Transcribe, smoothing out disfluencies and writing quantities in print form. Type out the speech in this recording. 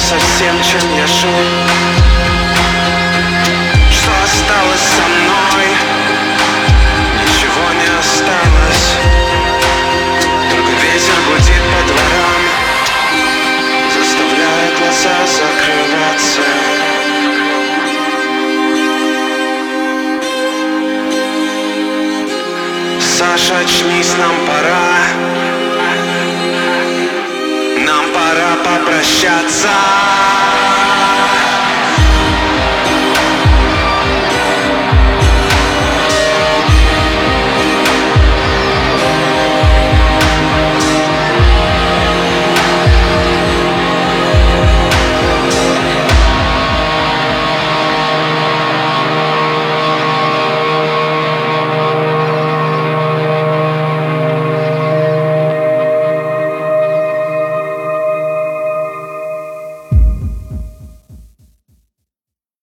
со всем, чем я жил. Что осталось со мной? Ничего не осталось. Только ветер гудит по дворам, заставляя глаза закрываться. Саша, очнись, нам пора. Нам пора попрощаться.